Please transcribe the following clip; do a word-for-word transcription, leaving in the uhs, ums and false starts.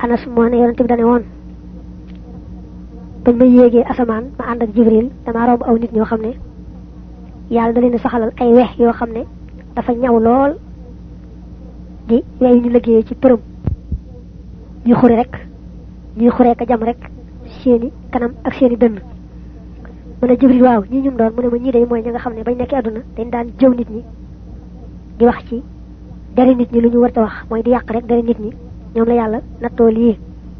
Anas moo ne yonent bi dane woon bañ ma yéegee asamaan ma ànd ak Jibril dama romb aw nit ñoo xam ne yàlla da leen saxalal ay wex yoo xam ne dafa ñaw lool di weyu ñu liggéeyee ci përëm ñu xuri rek ñuy xuree ka jam rek seeni kanam ak seeni dënn mu ne Jibril waaw ñi ñum doon mu ne ma ñii day mooy ña nga xam ne bañ nekkee àdduna dañ daan jëw nit ñi di wax ci dari nit ñi lu ñu war a wax mooy di yàq rek dari nit ñi ñoom la yàlla nattoo lii